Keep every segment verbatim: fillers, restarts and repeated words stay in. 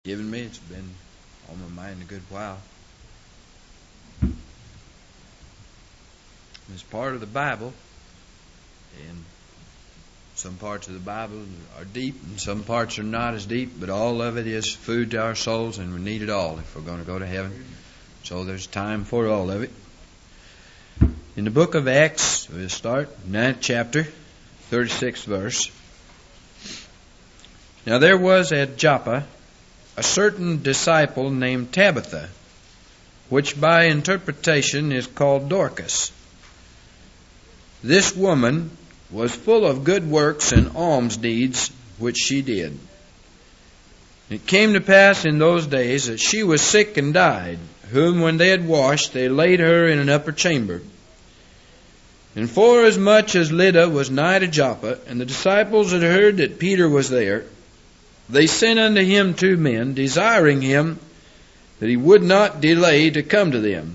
given me. It's been on my mind a good while. It's part of the Bible, and some parts of the Bible are deep and some parts are not as deep, but all of it is food to our souls, and we need it all if we're going to go to heaven. So there's time for all of it. In the book of Acts, we'll start, ninth chapter, thirty-sixth verse. Now there was at Joppa a certain disciple named Tabitha, which by interpretation is called Dorcas. This woman was full of good works and alms deeds which she did. It came to pass in those days that she was sick and died, whom when they had washed, they laid her in an upper chamber. And forasmuch as Lydda was nigh to Joppa, and the disciples had heard that Peter was there, they sent unto him two men, desiring him that he would not delay to come to them.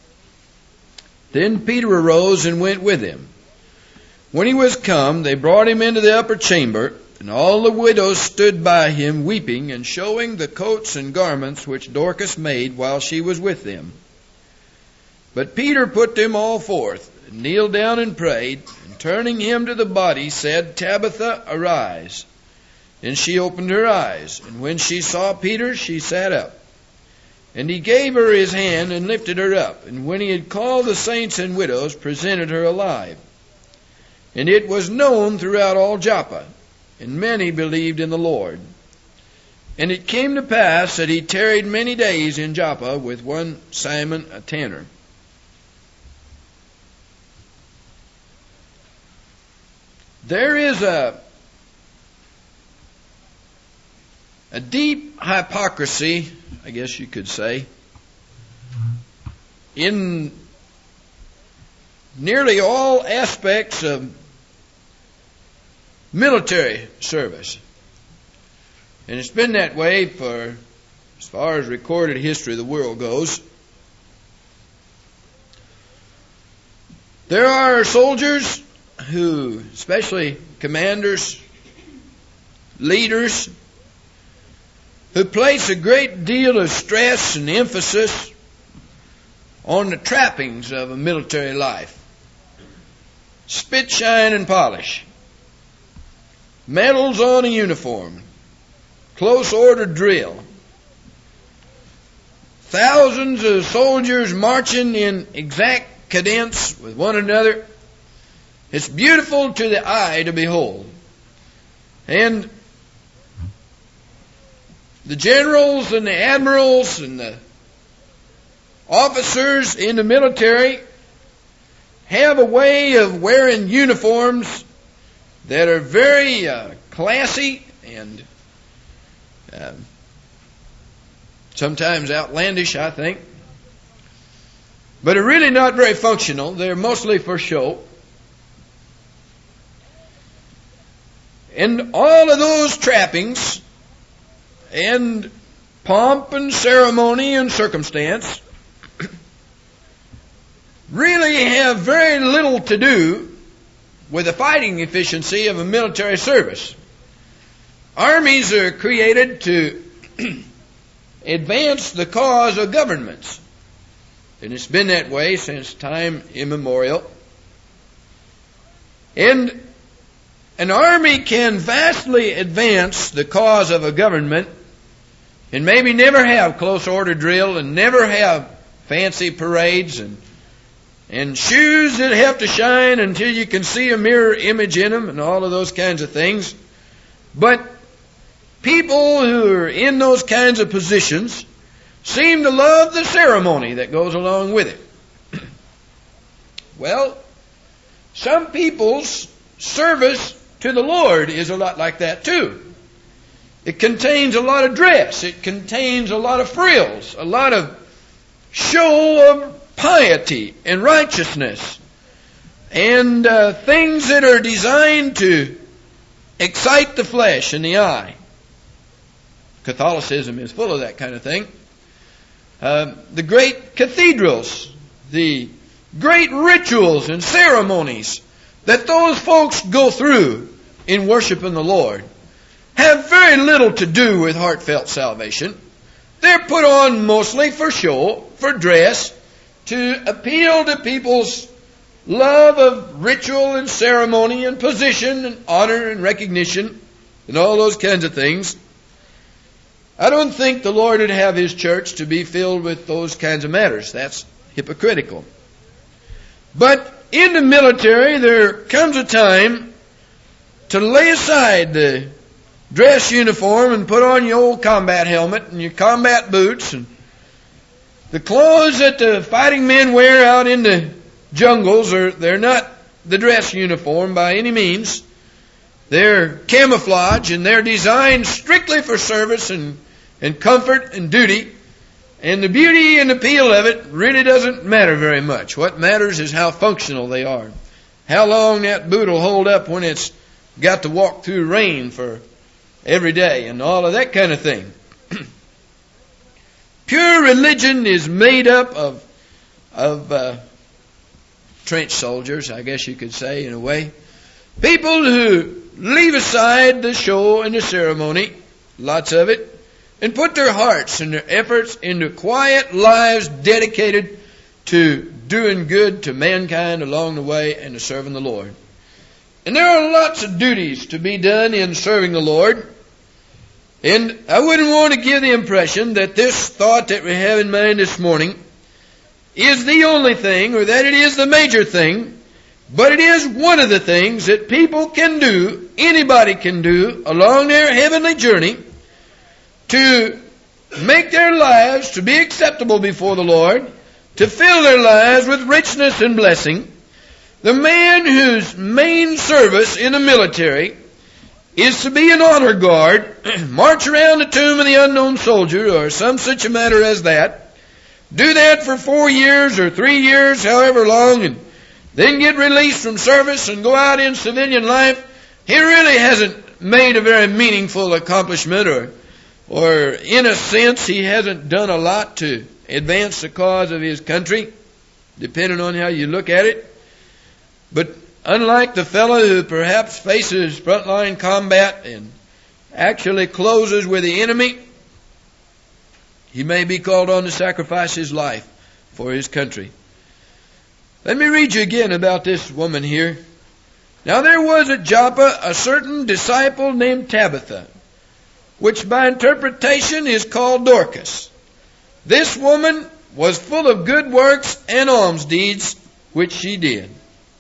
Then Peter arose and went with him. When he was come, they brought him into the upper chamber, and all the widows stood by him, weeping, and showing the coats and garments which Dorcas made while she was with them. But Peter put them all forth, and kneeled down and prayed, and turning him to the body, said, Tabitha, arise. And she opened her eyes, and when she saw Peter, she sat up. And he gave her his hand and lifted her up, and when he had called the saints and widows, presented her alive. And it was known throughout all Joppa, and many believed in the Lord. And it came to pass that he tarried many days in Joppa with one Simon a tanner. There is a a deep hypocrisy, I guess you could say, in nearly all aspects of military service. And it's been that way for as far as recorded history of the world goes. There are soldiers who, especially commanders, leaders, who place a great deal of stress and emphasis on the trappings of a military life. Spit, shine, and polish. Medals on a uniform. Close order drill. Thousands of soldiers marching in exact cadence with one another. It's beautiful to the eye to behold. And the generals and the admirals and the officers in the military have a way of wearing uniforms that are very uh, classy and uh, sometimes outlandish, I think, but are really not very functional. They're mostly for show. And all of those trappings and pomp and ceremony and circumstance really have very little to do with the fighting efficiency of a military service. Armies are created to advance the cause of governments. And it's been that way since time immemorial. And an army can vastly advance the cause of a government and maybe never have close order drill and never have fancy parades and and shoes that have to shine until you can see a mirror image in them and all of those kinds of things. But people who are in those kinds of positions seem to love the ceremony that goes along with it. Well, some people's service to the Lord is a lot like that too. It contains a lot of dress. It contains a lot of frills, a lot of show of piety and righteousness, and uh, things that are designed to excite the flesh and the eye. Catholicism is full of that kind of thing. Uh, the great cathedrals, the great rituals and ceremonies that those folks go through in worshiping the Lord have very very little to do with heartfelt salvation. They're put on mostly for show, for dress, to appeal to people's love of ritual and ceremony and position and honor and recognition and all those kinds of things. I don't think the Lord would have His church to be filled with those kinds of matters. That's hypocritical. But in the military, there comes a time to lay aside the dress uniform and put on your old combat helmet and your combat boots and the clothes that the fighting men wear out in the jungles. Are they're not the dress uniform by any means. They're camouflage, and they're designed strictly for service and, and comfort and duty. And the beauty and appeal of it really doesn't matter very much. What matters is how functional they are. How long that boot will hold up when it's got to walk through rain for every day and all of that kind of thing. Pure religion is made up of, of uh, trench soldiers, I guess you could say, in a way. People who leave aside the show and the ceremony, lots of it, and put their hearts and their efforts into quiet lives dedicated to doing good to mankind along the way and to serving the Lord. And there are lots of duties to be done in serving the Lord. And I wouldn't want to give the impression that this thought that we have in mind this morning is the only thing, or that it is the major thing, but it is one of the things that people can do, anybody can do, along their heavenly journey to make their lives to be acceptable before the Lord, to fill their lives with richness and blessing. The man whose main service in the military is to be an honor guard, march around the tomb of the unknown soldier, or some such a matter as that, do that for four years or three years, however long, and then get released from service and go out in civilian life. He really hasn't made a very meaningful accomplishment, or, or in a sense, he hasn't done a lot to advance the cause of his country, depending on how you look at it. But unlike the fellow who perhaps faces frontline combat and actually closes with the enemy, he may be called on to sacrifice his life for his country. Let me read you again about this woman here. Now there was at Joppa a certain disciple named Tabitha, which by interpretation is called Dorcas. This woman was full of good works and alms deeds, which she did.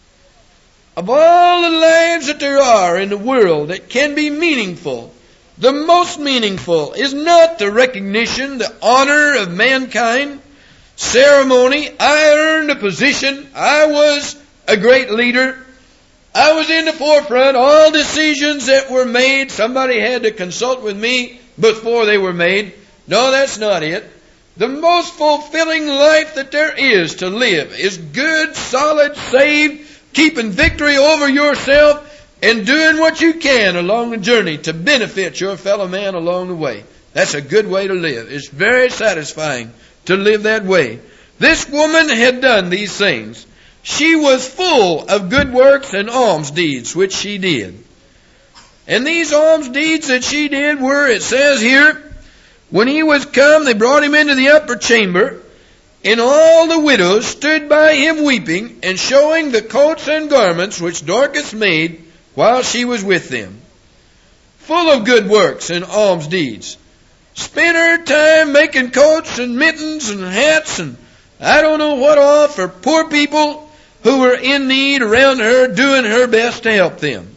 Of all the lives that there are in the world that can be meaningful, the most meaningful is not the recognition, the honor of mankind, ceremony. I earned a position. I was a great leader. I was in the forefront. All decisions that were made, somebody had to consult with me before they were made. No, that's not it. The most fulfilling life that there is to live is good, solid, saved, keeping victory over yourself and doing what you can along the journey to benefit your fellow man along the way. That's a good way to live. It's very satisfying to live that way. This woman had done these things. She was full of good works and alms deeds, which she did. And these alms deeds that she did were, it says here, when he was come, they brought him into the upper chamber, and all the widows stood by him weeping, and showing the coats and garments which Dorcas made while she was with them. Full of good works and alms deeds. Spent her time making coats and mittens and hats and I don't know what all for poor people who were in need around her, doing her best to help them.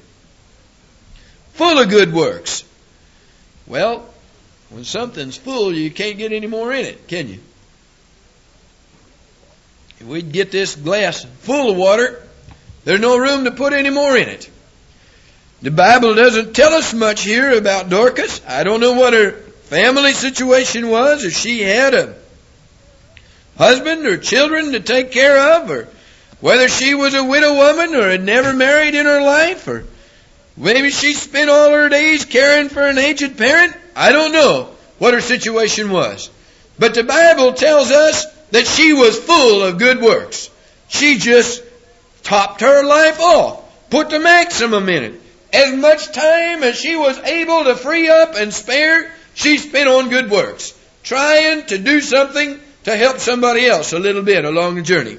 Full of good works. Well, when something's full, you can't get any more in it, can you? If we'd get this glass full of water, there's no room to put any more in it. The Bible doesn't tell us much here about Dorcas. I don't know what her family situation was, if she had a husband or children to take care of, or whether she was a widow woman or had never married in her life, or maybe she spent all her days caring for an aged parent. I don't know what her situation was. But the Bible tells us that she was full of good works. She just topped her life off, put the maximum in it. as much time as she was able to free up and spare, she spent on good works, trying to do something to help somebody else a little bit along the journey.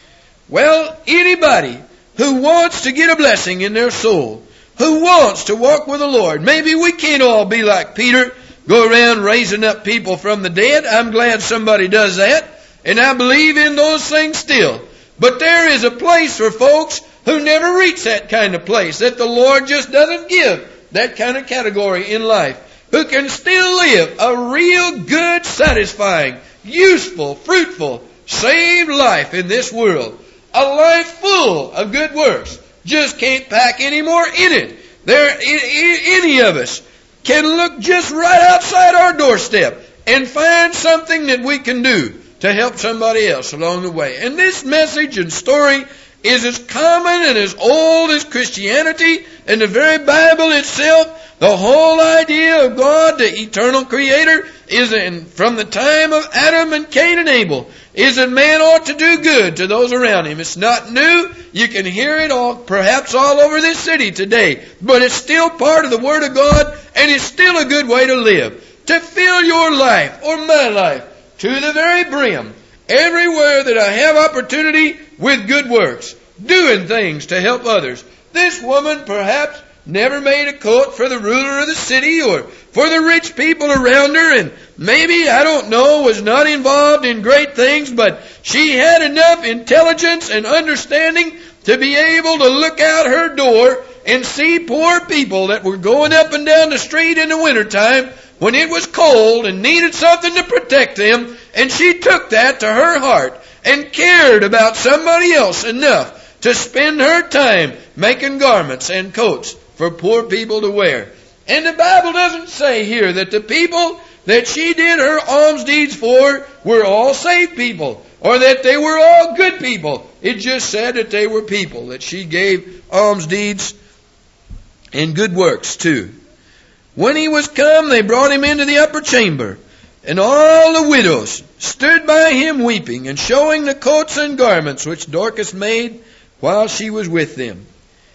Well, anybody who wants to get a blessing in their soul, who wants to walk with the Lord, maybe we can't all be like Peter, go around raising up people from the dead. I'm glad somebody does that, and I believe in those things still. But there is a place for folks who never reach that kind of place, that the Lord just doesn't give that kind of category in life, who can still live a real good, satisfying, useful, fruitful, saved life in this world. A life full of good works. Just can't pack any more in it. There, any of us can look just right outside our doorstep and find something that we can do to help somebody else along the way. And this message and story is as common and as old as Christianity and the very Bible itself. The whole idea of God, the eternal Creator, is in, from the time of Adam and Cain and Abel, is that man ought to do good to those around him. It's not new. You can hear it all, perhaps all over this city today. But it's still part of the Word of God, and it's still a good way to live. To fill your life, or my life, to the very brim, everywhere that I have opportunity, with good works, doing things to help others. This woman perhaps never made a coat for the ruler of the city or for the rich people around her, and maybe, I don't know, was not involved in great things, but she had enough intelligence and understanding to be able to look out her door and see poor people that were going up and down the street in the wintertime when it was cold and needed something to protect them, and she took that to her heart and cared about somebody else enough to spend her time making garments and coats for poor people to wear. And the Bible doesn't say here that the people that she did her alms deeds for were all saved people, or that they were all good people. It just said that they were people that she gave alms deeds and good works to. When he was come, they brought him into the upper chamber, and all the widows stood by him weeping, and showing the coats and garments which Dorcas made while she was with them.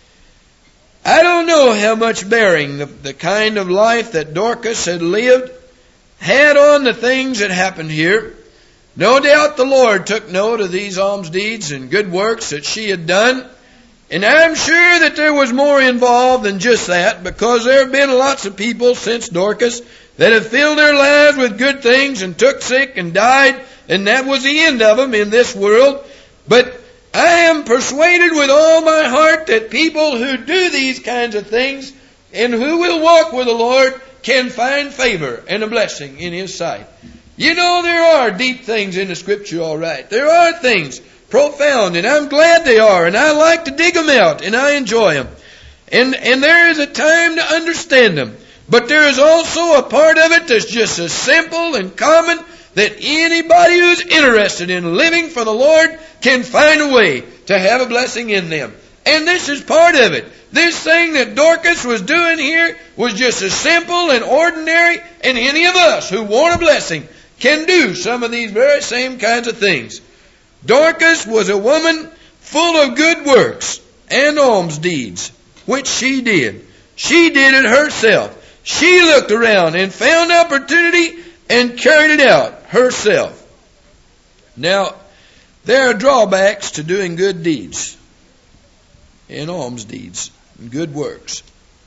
I don't know how much bearing the, the kind of life that Dorcas had lived had on the things that happened here. No doubt the Lord took note of these alms deeds and good works that she had done. And I'm sure that there was more involved than just that, because there have been lots of people since Dorcas that have filled their lives with good things and took sick and died, and that was the end of them in this world. But I am persuaded with all my heart that people who do these kinds of things and who will walk with the Lord can find favor and a blessing in His sight. You know, there are deep things in the Scripture, all right. There are things profound, and I'm glad they are, and I like to dig them out, and I enjoy them. And, and there is a time to understand them. But there is also a part of it that's just as simple and common that anybody who's interested in living for the Lord can find a way to have a blessing in them. And this is part of it. This thing that Dorcas was doing here was just as simple and ordinary, and any of us who want a blessing can do some of these very same kinds of things. Dorcas was a woman full of good works and alms deeds, which she did. She did it herself. She looked around and found opportunity and carried it out herself. Now, there are drawbacks to doing good deeds and alms deeds and good works.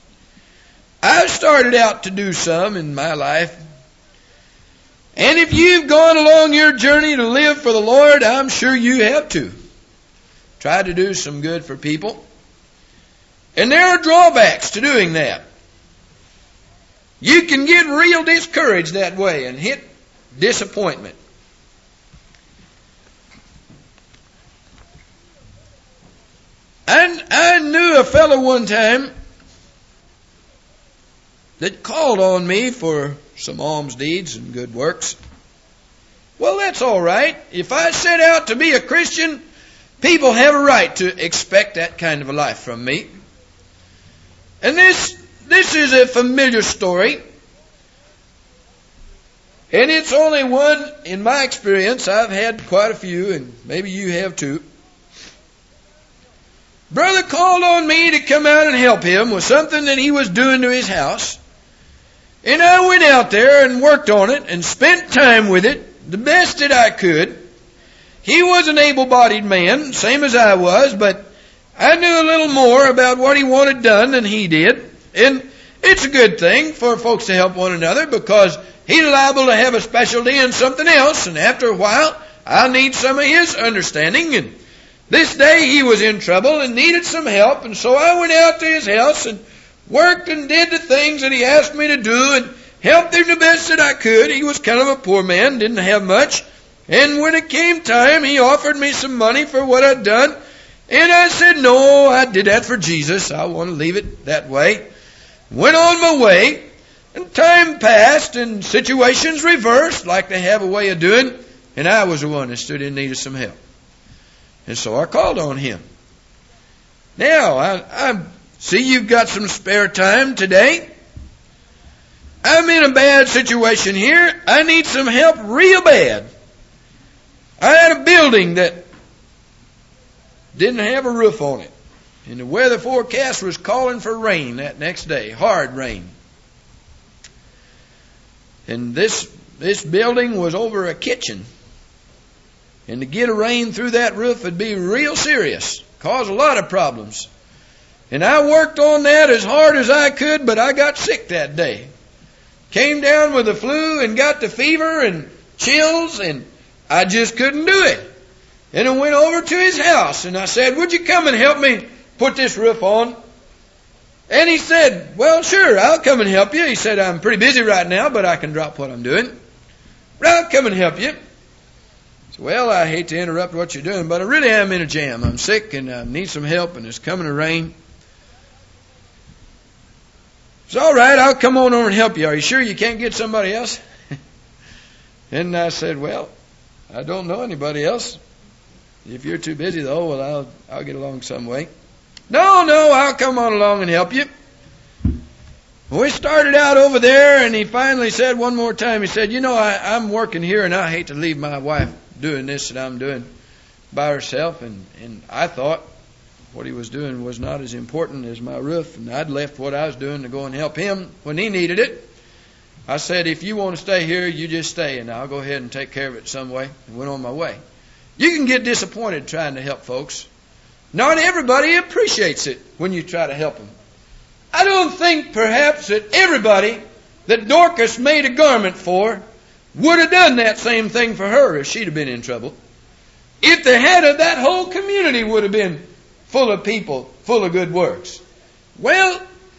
I've started out to do some in my life. And if you've gone along your journey to live for the Lord, I'm sure you have too. Try to do some good for people. And there are drawbacks to doing that. You can get real discouraged that way and hit disappointment. I, I knew a fellow one time that called on me for some alms deeds and good works. Well, that's all right. If I set out to be a Christian, people have a right to expect that kind of a life from me. And this this is a familiar story. And it's only one, in my experience. I've had quite a few, and maybe you have too. brother called on me to come out and help him with something that he was doing to his house. And I went out there and worked on it and spent time with it the best that I could. He was an able-bodied man, same as I was, but I knew a little more about what he wanted done than he did. And it's a good thing for folks to help one another, because he's liable to have a specialty in something else, and after a while I'll need some of his understanding. And this day he was in trouble and needed some help, and so I went out to his house and worked and did the things that he asked me to do and helped him the best that I could. He was kind of a poor man, didn't have much. And when it came time, he offered me some money for what I'd done. And I said, no, I did that for Jesus. I want to leave it that way. Went on my way, and time passed, and situations reversed, like they have a way of doing, and I was the one that stood in need of some help. And so I called on him. Now, I, I see you've got some spare time today. I'm in a bad situation here. I need some help real bad. I had a building that didn't have a roof on it. And the weather forecast was calling for rain that next day, hard rain. And this this building was over a kitchen. And to get a rain through that roof would be real serious, cause a lot of problems. And I worked on that as hard as I could, but I got sick that day. Came down with the flu and got the fever and chills, and I just couldn't do it. And I went over to his house, and I said, would you come and help me put this roof on? And he said, well, sure, I'll come and help you. He said, I'm pretty busy right now, but I can drop what I'm doing. But I'll come and help you. I said, well, I hate to interrupt what you're doing, but I really am in a jam. I'm sick, and I need some help, and it's coming to rain. It's all right, I'll come on over and help you. Are you sure you can't get somebody else? And I said, well, I don't know anybody else. If you're too busy, though, well, I'll I'll get along some way. No, no, I'll come on along and help you. We started out over there, and he finally said one more time, he said, you know, I, I'm working here, and I hate to leave my wife doing this that I'm doing by herself. And, and I thought what he was doing was not as important as my roof, and I'd left what I was doing to go and help him when he needed it. I said, if you want to stay here, you just stay, and I'll go ahead and take care of it some way, and went on my way. You can get disappointed trying to help folks. Not everybody appreciates it when you try to help them. I don't think perhaps that everybody that Dorcas made a garment for would have done that same thing for her if she'd have been in trouble. If the head of that whole community would have been full of people, full of good works. Well,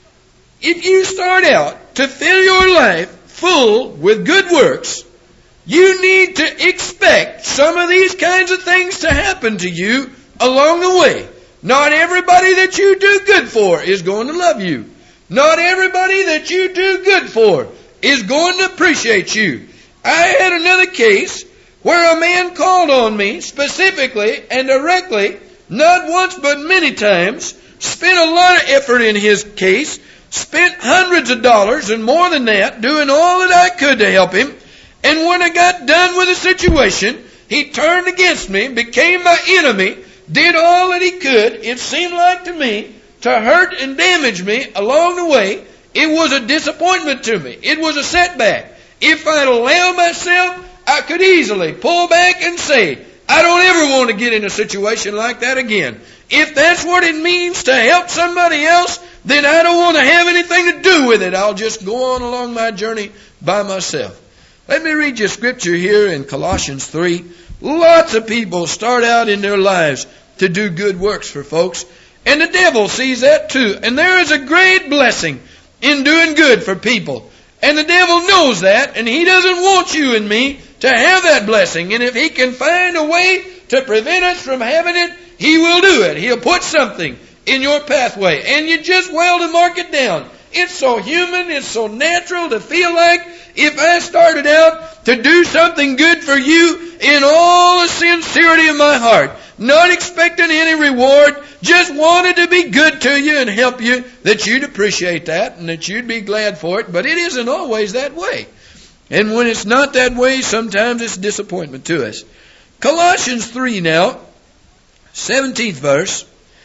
if you start out to fill your life full with good works, you need to expect some of these kinds of things to happen to you along the way. Not everybody that you do good for is going to love you. Not everybody that you do good for is going to appreciate you. I had another case where a man called on me specifically and directly, not once but many times, spent a lot of effort in his case, spent hundreds of dollars and more than that, doing all that I could to help him. And when I got done with the situation, he turned against me, became my enemy, did all that he could, it seemed like to me, to hurt and damage me along the way. It was a disappointment to me. It was a setback. If I'd allowed myself, I could easily pull back and say, I don't ever want to get in a situation like that again. If that's what it means to help somebody else, then I don't want to have anything to do with it. I'll just go on along my journey by myself. Let me read you scripture here in Colossians three. Lots of people start out in their lives to do good works for folks. And the devil sees that too. And there is a great blessing in doing good for people. And the devil knows that. And he doesn't want you and me to have that blessing. And if he can find a way to prevent us from having it, he will do it. He'll put something in your pathway. And you just well to mark it down. It's so human, it's so natural to feel like if I started out to do something good for you in all the sincerity of my heart, not expecting any reward, just wanted to be good to you and help you, that you'd appreciate that and that you'd be glad for it. But it isn't always that way. And when it's not that way, sometimes it's disappointment to us. Colossians three now, seventeenth verse.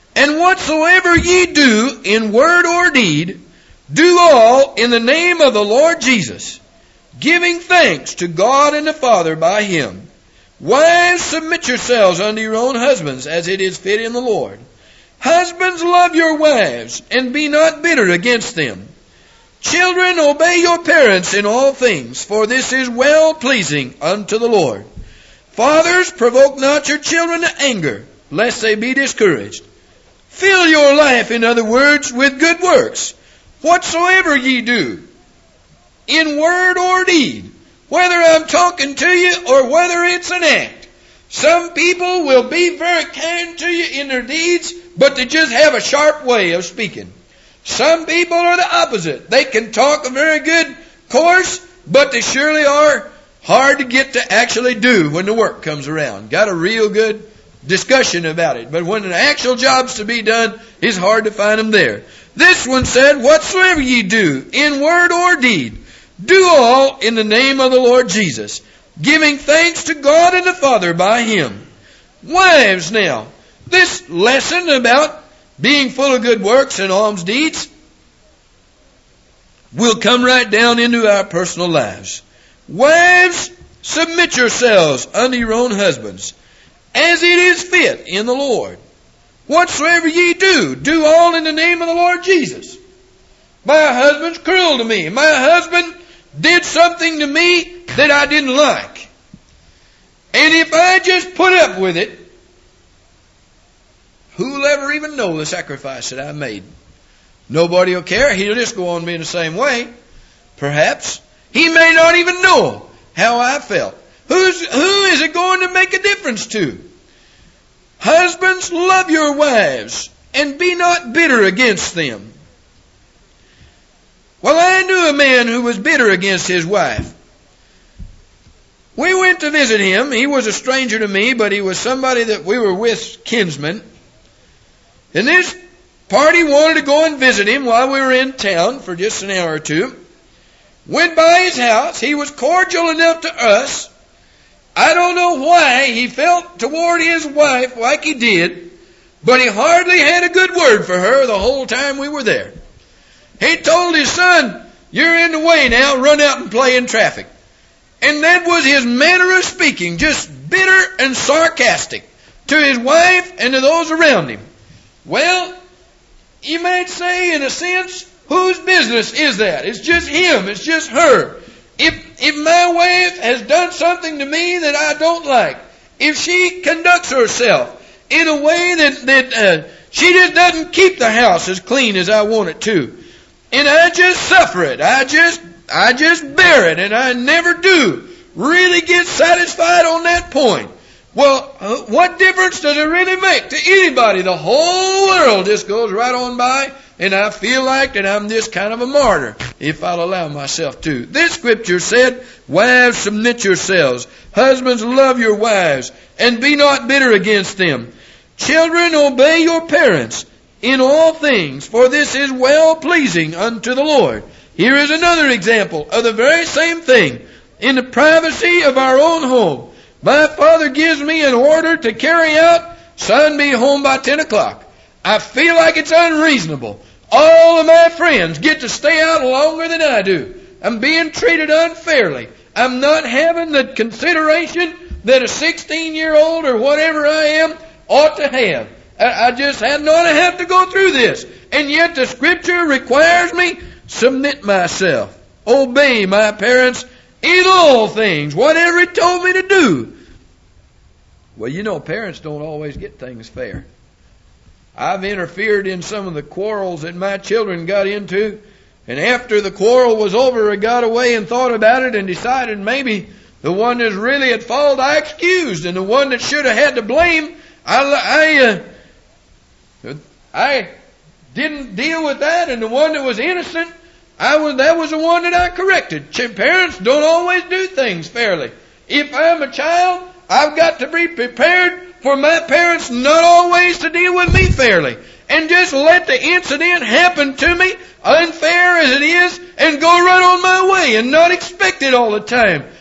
And whatsoever ye do in word or deed, do all in the name of the Lord Jesus, giving thanks to God and the Father by Him. Wives, submit yourselves unto your own husbands, as it is fit in the Lord. Husbands, love your wives, and be not bitter against them. Children, obey your parents in all things, for this is well-pleasing unto the Lord. Fathers, provoke not your children to anger, lest they be discouraged. Fill your life, in other words, with good works, whatsoever ye do, in word or deed, whether I'm talking to you or whether it's an act. Some people will be very kind to you in their deeds, but they just have a sharp way of speaking. Some people are the opposite. They can talk a very good course, but they surely are hard to get to actually do when the work comes around. Got a real good discussion about it. But when the actual job's to be done, it's hard to find them there. This one said, whatsoever ye do, in word or deed, do all in the name of the Lord Jesus, giving thanks to God and the Father by Him. Wives now, this lesson about being full of good works and alms deeds will come right down into our personal lives. Wives, submit yourselves unto your own husbands, as it is fit in the Lord. Whatsoever ye do, do all in the name of the Lord Jesus. My husband's cruel to me. My husband did something to me that I didn't like. And if I just put up with it, who'll ever even know the sacrifice that I made? Nobody will care. He'll just go on being the same way. Perhaps. He may not even know how I felt. Who's, who is it going to make a difference to? Husbands, love your wives, and be not bitter against them. Well, I knew a man who was bitter against his wife. We went to visit him. He was a stranger to me, but he was somebody that we were with, kinsmen. And this party wanted to go and visit him while we were in town for just an hour or two. Went by his house. He was cordial enough to us. I don't know why he felt toward his wife like he did, but he hardly had a good word for her the whole time we were there. He told his son, you're in the way now, run out and play in traffic. And that was his manner of speaking, just bitter and sarcastic to his wife and to those around him. Well, you might say, in a sense, whose business is that? It's just him. It's just her. If, if my wife has done something to me that I don't like, if she conducts herself in a way that, that uh, she just doesn't keep the house as clean as I want it to, and I just suffer it, I just, I just bear it, and I never do really get satisfied on that point. Well, uh, what difference does it really make to anybody? The whole world just goes right on by, and I feel like that I'm just kind of a martyr, if I'll allow myself to. This scripture said, wives, submit yourselves. Husbands, love your wives, and be not bitter against them. Children, obey your parents in all things, for this is well-pleasing unto the Lord. Here is another example of the very same thing. In the privacy of our own home, my father gives me an order to carry out, son, be home by ten o'clock. I feel like it's unreasonable. All of my friends get to stay out longer than I do. I'm being treated unfairly. I'm not having the consideration that a sixteen-year-old or whatever I am ought to have. I, I just had not have to go through this. And yet the Scripture requires me submit myself, obey my parents in all things, whatever it told me to do. Well, you know, parents don't always get things fair. I've interfered in some of the quarrels that my children got into, and after the quarrel was over, I got away and thought about it and decided maybe the one that's really at fault I excused, and the one that should have had to blame, I, I, uh, I didn't deal with that, and the one that was innocent, I was, that was the one that I corrected. Parents don't always do things fairly. If I'm a child, I've got to be prepared for my parents not always to deal with me fairly. And just let the incident happen to me, unfair as it is, and go right on my way and not expect it all the time.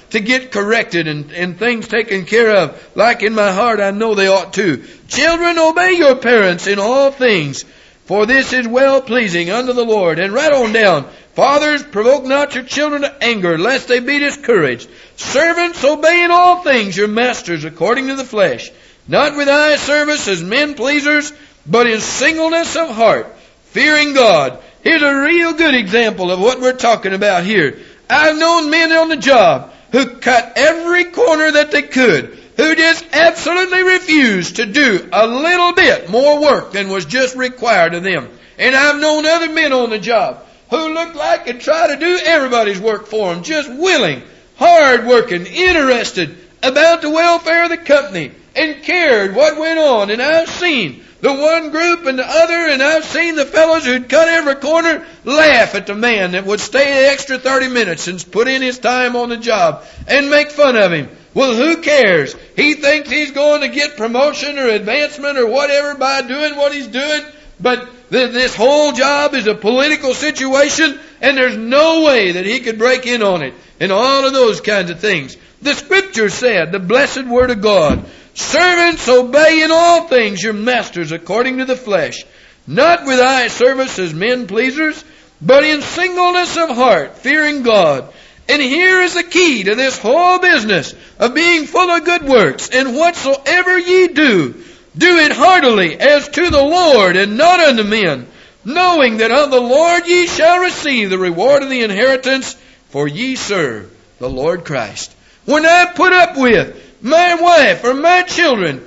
to get corrected and, and things taken care of, like in my heart I know they ought to. Children, obey your parents in all things, for this is well-pleasing unto the Lord. And right on down, fathers, provoke not your children to anger, lest they be discouraged. Servants, obey in all things your masters according to the flesh, not with eye service as men pleasers, but in singleness of heart, fearing God. Here's a real good example of what we're talking about here. I've known men on the job who cut every corner that they could, who just absolutely refused to do a little bit more work than was just required of them. And I've known other men on the job who looked like and try to do everybody's work for them, just willing, hard-working, interested about the welfare of the company, and cared what went on. And I've seen the one group and the other, and I've seen the fellows who'd cut every corner laugh at the man that would stay the extra thirty minutes and put in his time on the job and make fun of him. Well, who cares? He thinks he's going to get promotion or advancement or whatever by doing what he's doing, but th- this whole job is a political situation, and there's no way that he could break in on it, and all of those kinds of things. The Scripture said, the blessed Word of God, servants, obey in all things your masters according to the flesh, not with eye service as men pleasers, but in singleness of heart, fearing God. And here is the key to this whole business of being full of good works. And whatsoever ye do, do it heartily as to the Lord and not unto men, knowing that of the Lord ye shall receive the reward of the inheritance, for ye serve the Lord Christ. When I put up with my wife or my children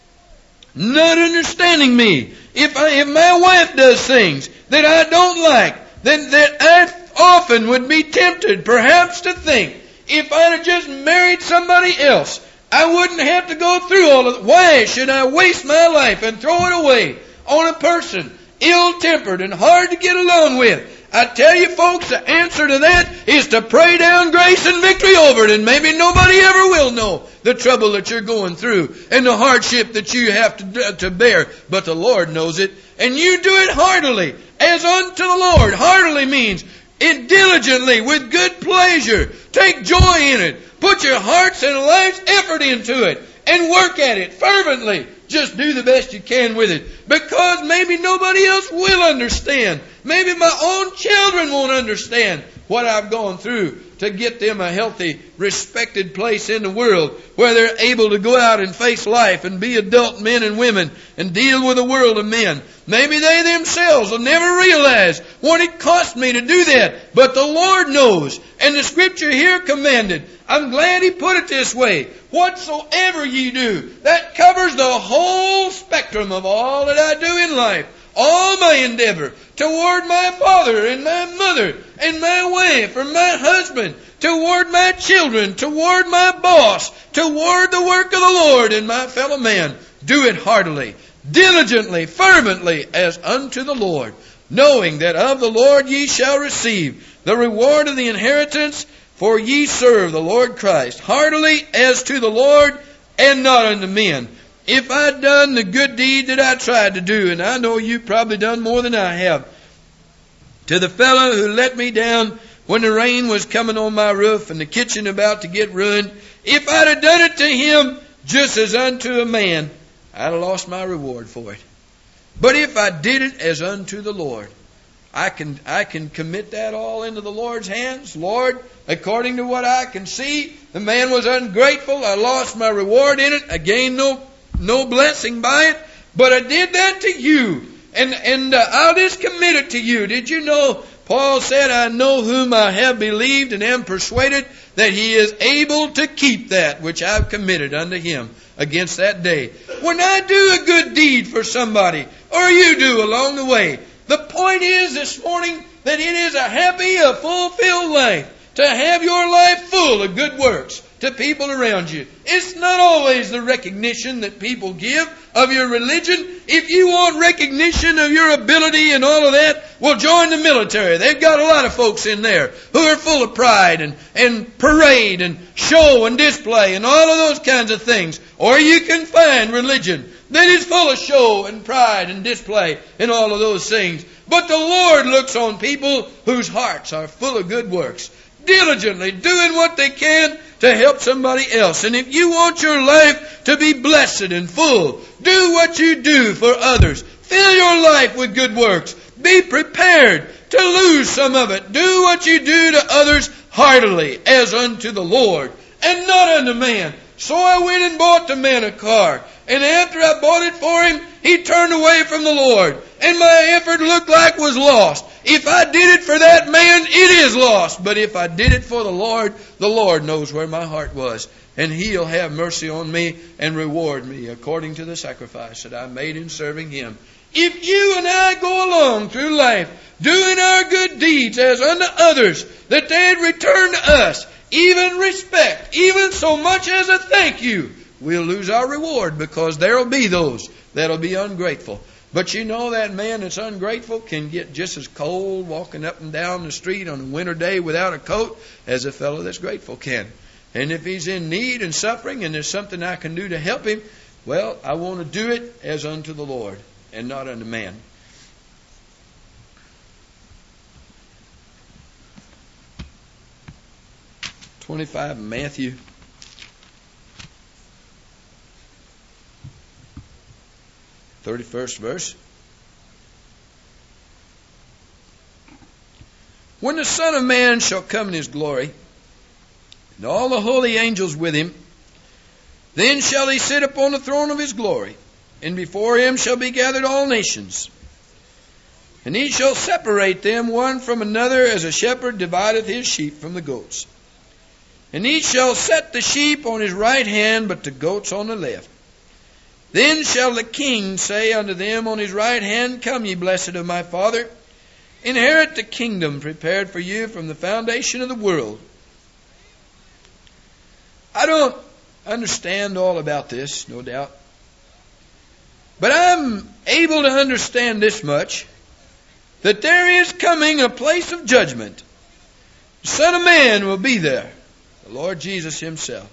not understanding me, if I, if my wife does things that I don't like, then that I often would be tempted perhaps to think, if I'd have just married somebody else, I wouldn't have to go through all of it. Why should I waste my life and throw it away on a person ill-tempered and hard to get along with? I tell you folks, the answer to that is to pray down grace and victory over it, and maybe nobody ever will know the trouble that you're going through and the hardship that you have to, to bear, but the Lord knows it. And you do it heartily, as unto the Lord. Heartily means it diligently, with good pleasure. Take joy in it. Put your hearts and life's effort into it, and work at it fervently. Just do the best you can with it, because maybe nobody else will understand. Maybe my own children won't understand what I've gone through to get them a healthy, respected place in the world where they're able to go out and face life and be adult men and women and deal with a world of men. Maybe they themselves will never realize what it cost me to do that, but the Lord knows. And the Scripture here commanded, I'm glad He put it this way, whatsoever ye do. That covers the whole spectrum of all that I do in life. All my endeavor toward my father and my mother and my wife or my husband, toward my children, toward my boss, toward the work of the Lord and my fellow man. Do it heartily, diligently, fervently, as unto the Lord, knowing that of the Lord ye shall receive the reward of the inheritance, for ye serve the Lord Christ, heartily as to the Lord and not unto men. If I'd done the good deed that I tried to do, and I know you've probably done more than I have, to the fellow who let me down when the rain was coming on my roof and the kitchen about to get ruined, if I'd have done it to him just as unto a man, I'd have lost my reward for it. But if I did it as unto the Lord, I can I can commit that all into the Lord's hands. Lord, according to what I can see, the man was ungrateful. I lost my reward in it. I gained no no blessing by it. But I did that to you. And, and uh, I'll just commit it to you. Did you know, Paul said, I know whom I have believed and am persuaded that he is able to keep that which I've committed unto him against that day. When I do a good deed for somebody, or you do along the way, the point is this morning that it is a happy, a fulfilled life to have your life full of good works to people around you. It's not always the recognition that people give of your religion. If you want recognition of your ability and all of that, well, join the military. They've got a lot of folks in there who are full of pride and, and parade and show and display and all of those kinds of things. Or you can find religion that is full of show and pride and display and all of those things. But the Lord looks on people whose hearts are full of good works. diligently doing what they can to help somebody else. And if you want your life to be blessed and full, do what you do for others. Fill your life with good works. Be prepared to lose some of it. Do what you do to others heartily, as unto the Lord, and not unto man. So I went and bought the man a car. And after I bought it for him, he turned away from the Lord. And my effort looked like was lost. If I did it for that man, it is lost. But if I did it for the Lord, the Lord knows where my heart was. And He'll have mercy on me and reward me according to the sacrifice that I made in serving Him. If you and I go along through life doing our good deeds as unto others, that they'd return to us even respect, even so much as a thank you, we'll lose our reward, because there'll be those that'll be ungrateful. But you know, that man that's ungrateful can get just as cold walking up and down the street on a winter day without a coat as a fellow that's grateful can. And if he's in need and suffering and there's something I can do to help him, well, I want to do it as unto the Lord and not unto man. twenty-five, Matthew. thirty-first verse. When the Son of Man shall come in His glory, and all the holy angels with Him, then shall He sit upon the throne of His glory, and before Him shall be gathered all nations. And He shall separate them one from another, as a shepherd divideth his sheep from the goats. And He shall set the sheep on His right hand, but the goats on the left. Then shall the King say unto them on His right hand, Come, ye blessed of my Father, inherit the kingdom prepared for you from the foundation of the world. I don't understand all about this, no doubt. But I'm able to understand this much, that there is coming a place of judgment. The Son of Man will be there, the Lord Jesus Himself.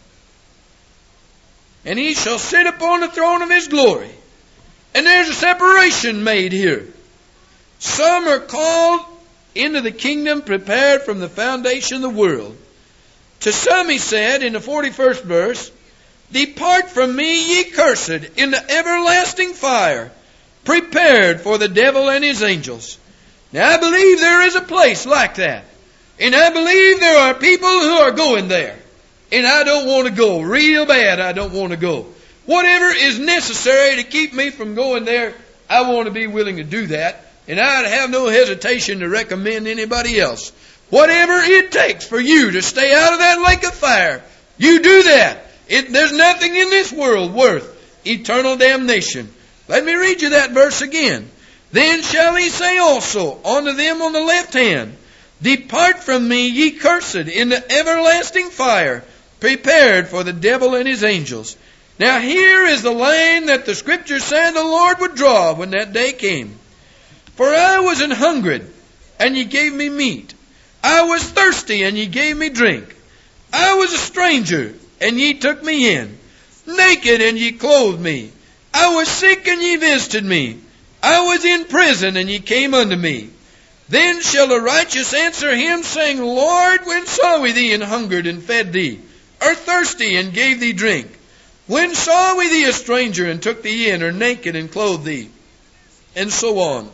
And He shall sit upon the throne of His glory. And there's a separation made here. Some are called into the kingdom prepared from the foundation of the world. To some He said in the forty-first verse, Depart from me, ye cursed, into everlasting fire, prepared for the devil and his angels. Now I believe there is a place like that. And I believe there are people who are going there. And I don't want to go. Real bad, I don't want to go. Whatever is necessary to keep me from going there, I want to be willing to do that. And I'd have no hesitation to recommend anybody else. Whatever it takes for you to stay out of that lake of fire, you do that. It, there's nothing in this world worth eternal damnation. Let me read you that verse again. Then shall He say also unto them on the left hand, Depart from me, ye cursed, into everlasting fire, prepared for the devil and his angels. Now here is the line that the Scripture said the Lord would draw when that day came. For I was an hungered, and ye gave me meat. I was thirsty, and ye gave me drink. I was a stranger, and ye took me in. Naked, and ye clothed me. I was sick, and ye visited me. I was in prison, and ye came unto me. Then shall the righteous answer Him, saying, Lord, when saw we thee an hungered and fed thee, or thirsty and gave thee drink? When saw we thee a stranger and took thee in, or naked and clothed thee? And so on.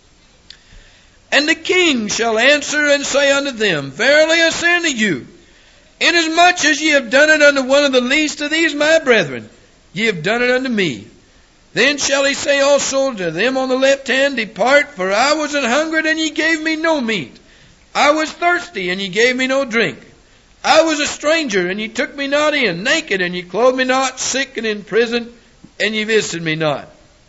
And the King shall answer and say unto them, Verily I say unto you, inasmuch as ye have done it unto one of the least of these my brethren, ye have done it unto me. Then shall He say also to them on the left hand, Depart, for I was an hungered, and ye gave me no meat. I was thirsty, and ye gave me no drink. I was a stranger, and ye took me not in. Naked, and ye clothed me not. Sick and in prison, and ye visited me not.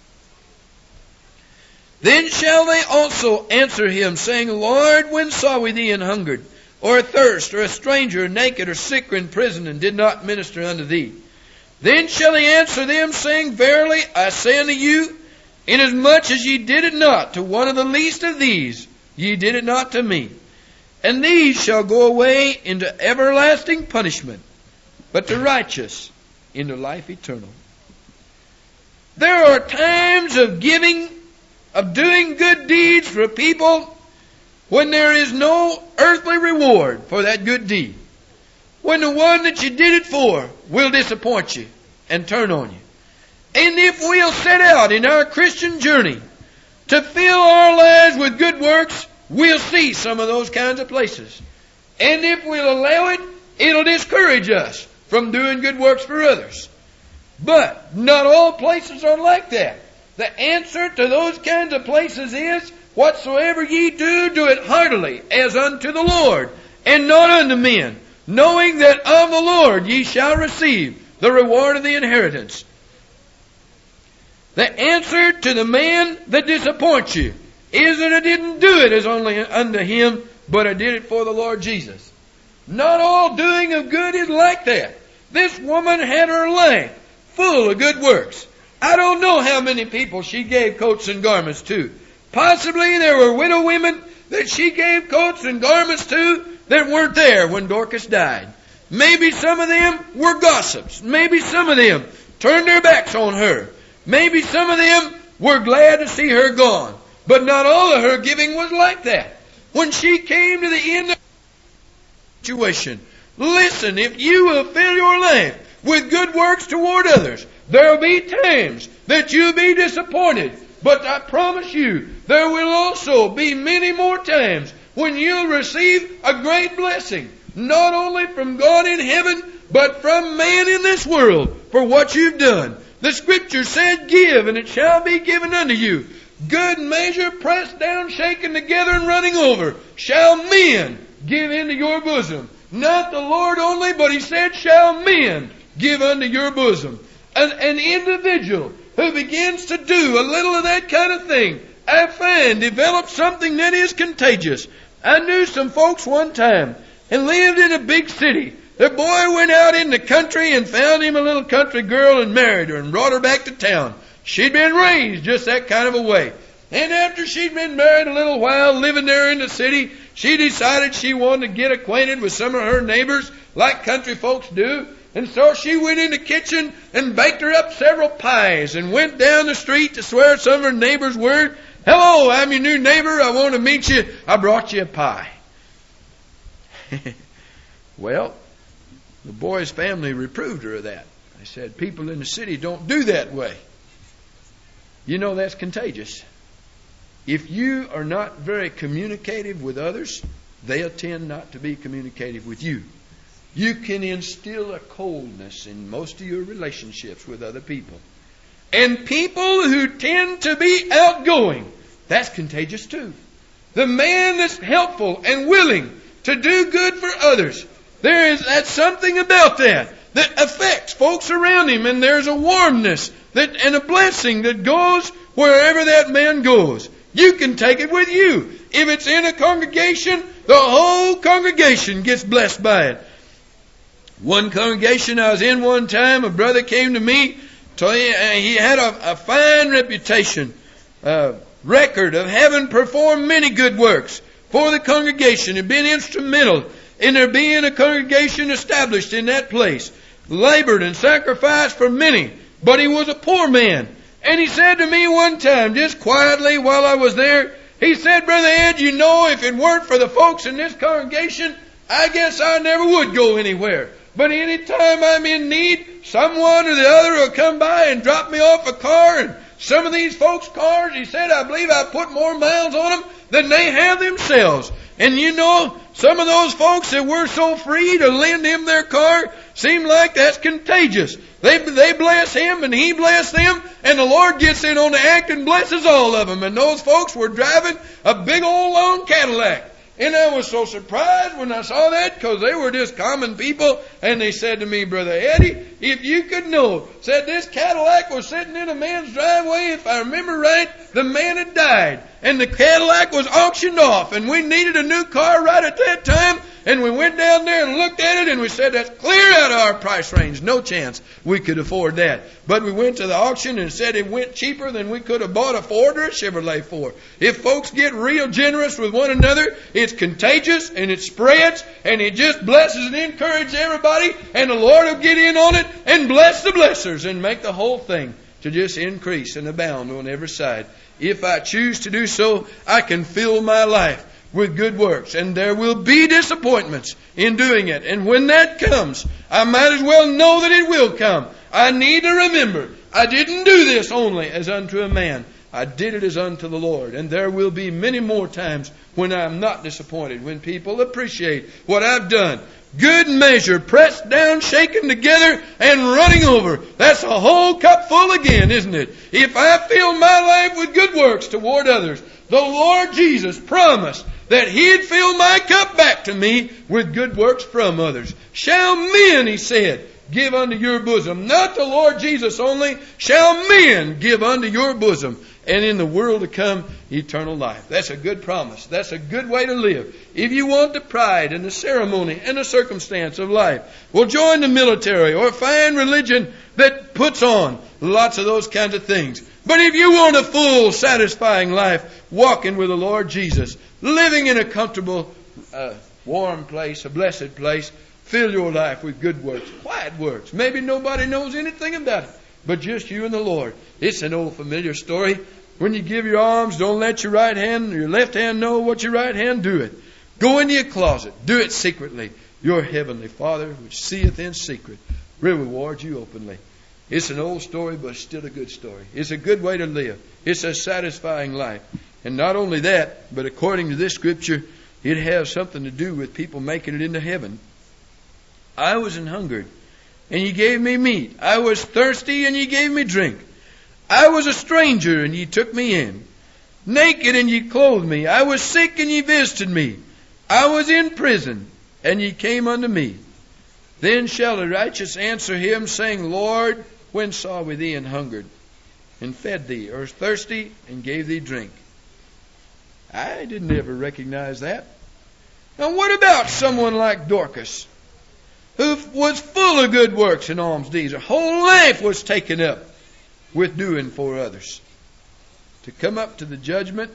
Then shall they also answer Him, saying, Lord, when saw we thee an hungered, or athirst, or a stranger, or naked, or sick, or in prison, and did not minister unto thee? Then shall He answer them, saying, Verily I say unto you, inasmuch as ye did it not to one of the least of these, ye did it not to me. And these shall go away into everlasting punishment, but the righteous into life eternal. There are times of giving, of doing good deeds for people, when there is no earthly reward for that good deed. When the one that you did it for will disappoint you and turn on you. And if we'll set out in our Christian journey to fill our lives with good works, we'll see some of those kinds of places. And if we'll allow it, it'll discourage us from doing good works for others. But not all places are like that. The answer to those kinds of places is, whatsoever ye do, do it heartily, as unto the Lord, and not unto men, knowing that of the Lord ye shall receive the reward of the inheritance. The answer to the man that disappoints you is that I didn't do it as only unto him, but I did it for the Lord Jesus. Not all doing of good is like that. This woman had her life full of good works. I don't know how many people she gave coats and garments to. Possibly there were widow women that she gave coats and garments to that weren't there when Dorcas died. Maybe some of them were gossips. Maybe some of them turned their backs on her. Maybe some of them were glad to see her gone. But not all of her giving was like that. When she came to the end of the situation, listen, if you will fill your life with good works toward others, there will be times that you'll be disappointed. But I promise you, there will also be many more times when you'll receive a great blessing, not only from God in heaven, but from man in this world for what you've done. The Scripture said, give, and it shall be given unto you. Good measure, pressed down, shaken together, and running over, shall men give into your bosom. Not the Lord only, but He said, shall men give unto your bosom. An, an individual who begins to do a little of that kind of thing, I find, develops something that is contagious. I knew some folks one time and lived in a big city. Their boy went out in the country and found him a little country girl and married her and brought her back to town. She'd been raised just that kind of a way. And after she'd been married a little while, living there in the city, she decided she wanted to get acquainted with some of her neighbors like country folks do. And so she went in the kitchen and baked her up several pies and went down the street to swear some of her neighbors' word. Hello, I'm your new neighbor. I want to meet you. I brought you a pie. Well, the boy's family reproved her of that. They said, people in the city don't do that way. You know that's contagious. If you are not very communicative with others, they'll tend not to be communicative with you. You can instill a coldness in most of your relationships with other people. And people who tend to be outgoing, that's contagious too. The man that's helpful and willing to do good for others, there is that's something about that that affects folks around him, and there's a warmness that and a blessing that goes wherever that man goes. You can take it with you. If it's in a congregation, the whole congregation gets blessed by it. One congregation I was in one time, a brother came to me. So he, uh, he had a, a fine reputation, uh, record of having performed many good works for the congregation and been instrumental in there being a congregation established in that place. Labored and sacrificed for many, but he was a poor man. And he said to me one time, just quietly while I was there, he said, Brother Ed, you know, if it weren't for the folks in this congregation, I guess I never would go anywhere. But any time I'm in need, someone or the other will come by and drop me off a car. And some of these folks' cars, he said, I believe I put more miles on them than they have themselves. And you know, some of those folks that were so free to lend him their car seem like that's contagious. They they bless him and he bless them, and the Lord gets in on the act and blesses all of them. And those folks were driving a big old long Cadillac. And I was so surprised when I saw that, because they were just common people. And they said to me, Brother Eddie, if you could know, said this Cadillac was sitting in a man's driveway. If I remember right, the man had died. And the Cadillac was auctioned off. And we needed a new car right at that time. And we went down there and looked at it, and we said, that's clear out of our price range. No chance we could afford that. But we went to the auction and said it went cheaper than we could have bought a Ford or a Chevrolet for. If folks get real generous with one another, it's contagious and it spreads, and it just blesses and encourages everybody, and the Lord will get in on it and bless the blessers and make the whole thing to just increase and abound on every side. If I choose to do so, I can fill my life with good works. And there will be disappointments in doing it. And when that comes, I might as well know that it will come. I need to remember, I didn't do this only as unto a man. I did it as unto the Lord. And there will be many more times when I'm not disappointed, when people appreciate what I've done. Good measure, pressed down, shaken together, and running over. That's a whole cup full again, isn't it? If I fill my life with good works toward others, the Lord Jesus promised that He'd fill my cup back to me with good works from others. Shall men, He said, give unto your bosom, not the Lord Jesus only, shall men give unto your bosom, and in the world to come, eternal life. That's a good promise. That's a good way to live. If you want the pride and the ceremony and the circumstance of life, well, join the military or find religion that puts on lots of those kinds of things. But if you want a full, satisfying life, walking with the Lord Jesus, living in a comfortable, uh, warm place, a blessed place, fill your life with good works, quiet works. Maybe nobody knows anything about it, but just you and the Lord. It's an old familiar story. When you give your alms, don't let your right hand or your left hand know what your right hand doeth. Go into your closet. Do it secretly. Your heavenly Father, which seeth in secret, will reward you openly. It's an old story, but it's still a good story. It's a good way to live. It's a satisfying life. And not only that, but according to this scripture, it has something to do with people making it into heaven. I was an hungered, and ye gave me meat. I was thirsty, and ye gave me drink. I was a stranger, and ye took me in. Naked, and ye clothed me. I was sick, and ye visited me. I was in prison, and ye came unto me. Then shall the righteous answer him, saying, Lord, when saw we thee an hungered, and fed thee, or thirsty, and gave thee drink? I didn't ever recognize that. Now what about someone like Dorcas, who was full of good works and alms deeds? Her whole life was taken up with doing for others. To come up to the judgment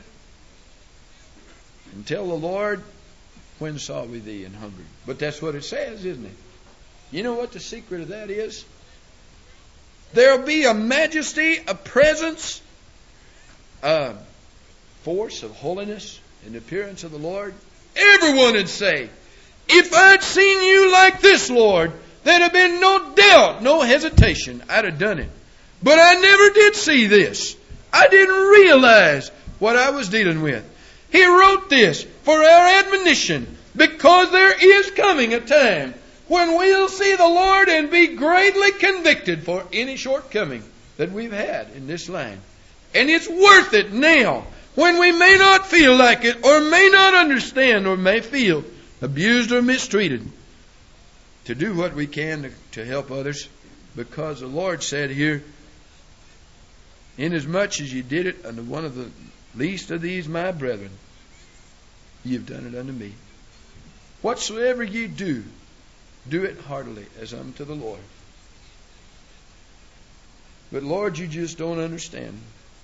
and tell the Lord, when saw we thee an hungered? But that's what it says, isn't it? You know what the secret of that is? There'll be a majesty, a presence, a force of holiness in the appearance of the Lord. Everyone would say, if I'd seen you like this, Lord, there'd have been no doubt, no hesitation. I'd have done it. But I never did see this. I didn't realize what I was dealing with. He wrote this for our admonition, because there is coming a time when we'll see the Lord and be greatly convicted for any shortcoming that we've had in this line. And it's worth it now, when we may not feel like it, or may not understand, or may feel abused or mistreated, to do what we can to, to help others, because the Lord said here, inasmuch as you did it unto one of the least of these my brethren, you've done it unto me. Whatsoever ye do, do it heartily as unto the Lord. But Lord, you just don't understand.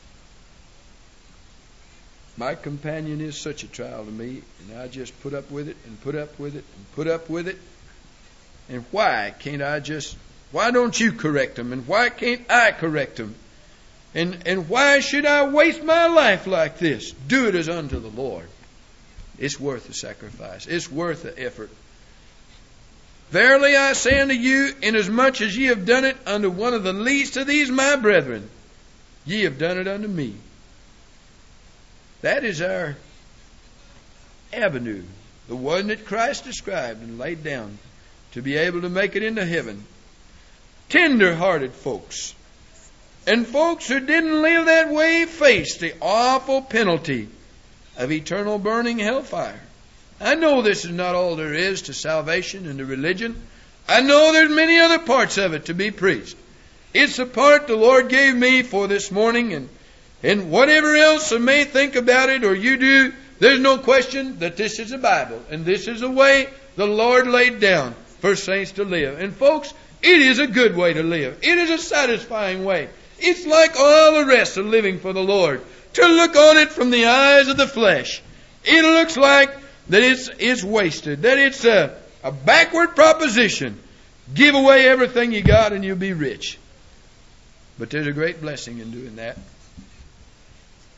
My companion is such a trial to me, and I just put up with it and put up with it and put up with it. And why can't I just, why don't you correct them? And why can't I correct them? And, and why should I waste my life like this? Do it as unto the Lord. It's worth the sacrifice. It's worth the effort. Verily I say unto you, inasmuch as ye have done it unto one of the least of these my brethren, ye have done it unto me. That is our avenue, the one that Christ described and laid down to be able to make it into heaven. Tender-hearted folks, and folks who didn't live that way faced the awful penalty of eternal burning hellfire. I know this is not all there is to salvation and to religion. I know there's many other parts of it to be preached. It's the part the Lord gave me for this morning, and, and whatever else I may think about it or you do, there's no question that this is the Bible, and this is the way the Lord laid down for saints to live. And folks, it is a good way to live. It is a satisfying way. It's like all the rest of living for the Lord. To look on it from the eyes of the flesh, it looks like that it's it's wasted, that it's a, a backward proposition. Give away everything you got and you'll be rich. But there's a great blessing in doing that.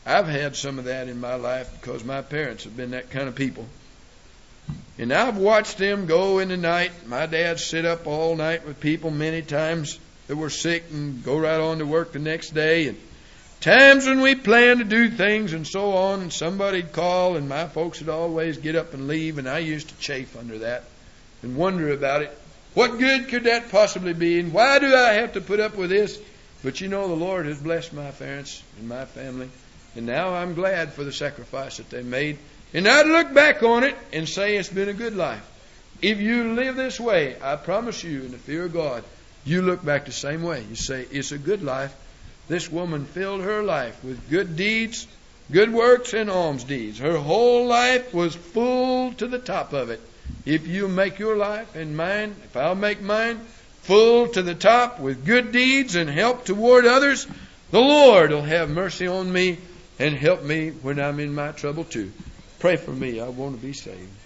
I've had some of that in my life because my parents have been that kind of people. And I've watched them go in the night. My dad sit up all night with people many times that were sick and go right on to work the next day. And times when we planned to do things and so on, and somebody'd call, and my folks would always get up and leave, and I used to chafe under that and wonder about it. What good could that possibly be, and why do I have to put up with this? But you know, the Lord has blessed my parents and my family, and now I'm glad for the sacrifice that they made. And I'd look back on it and say it's been a good life. If you live this way, I promise you, in the fear of God, you look back the same way. You say, it's a good life. This woman filled her life with good deeds, good works, and alms deeds. Her whole life was full to the top of it. If you make your life and mine, if I'll make mine, full to the top with good deeds and help toward others, the Lord will have mercy on me and help me when I'm in my trouble too. Pray for me. I want to be saved.